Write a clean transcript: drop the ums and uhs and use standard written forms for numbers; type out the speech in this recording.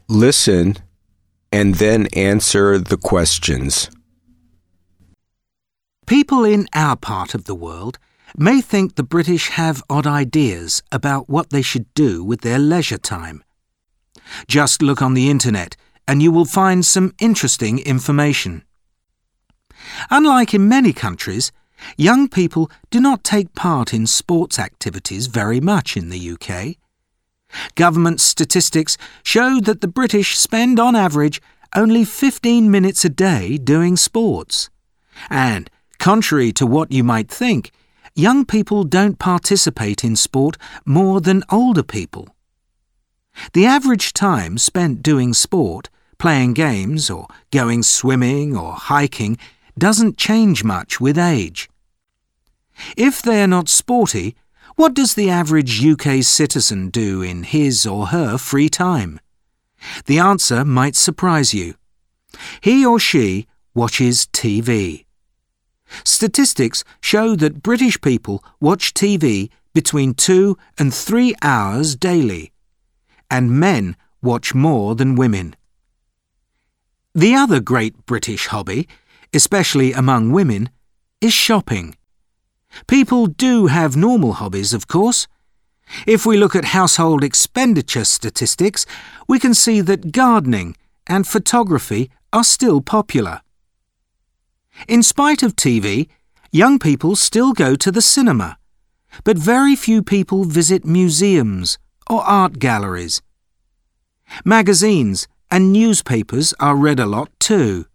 Listen and then answer the questions. People in our part of the world may think the British have odd ideas about what they should do with their leisure time. Just look on the internet and you will find some interesting information. Unlike in many countries, young people do not take part in sports activities very much in the UK. Government statistics show that the British spend on average only 15 minutes a day doing sports. And, contrary to what you might think, young people don't participate in sport more than older people. The average time spent doing sport, playing games or going swimming or hiking doesn't change much with age. If they are not sporty, what does the average UK citizen do in his or her free time? The answer might surprise you. He or she watches TV. Statistics show that British people watch TV between 2 and 3 hours daily, and men watch more than women. The other great British hobby, especially among women, is shopping. People do have normal hobbies, of course. If we look at household expenditure statistics, we can see that gardening and photography are still popular. In spite of TV, young people still go to the cinema, but very few people visit museums or art galleries. Magazines and newspapers are read a lot too.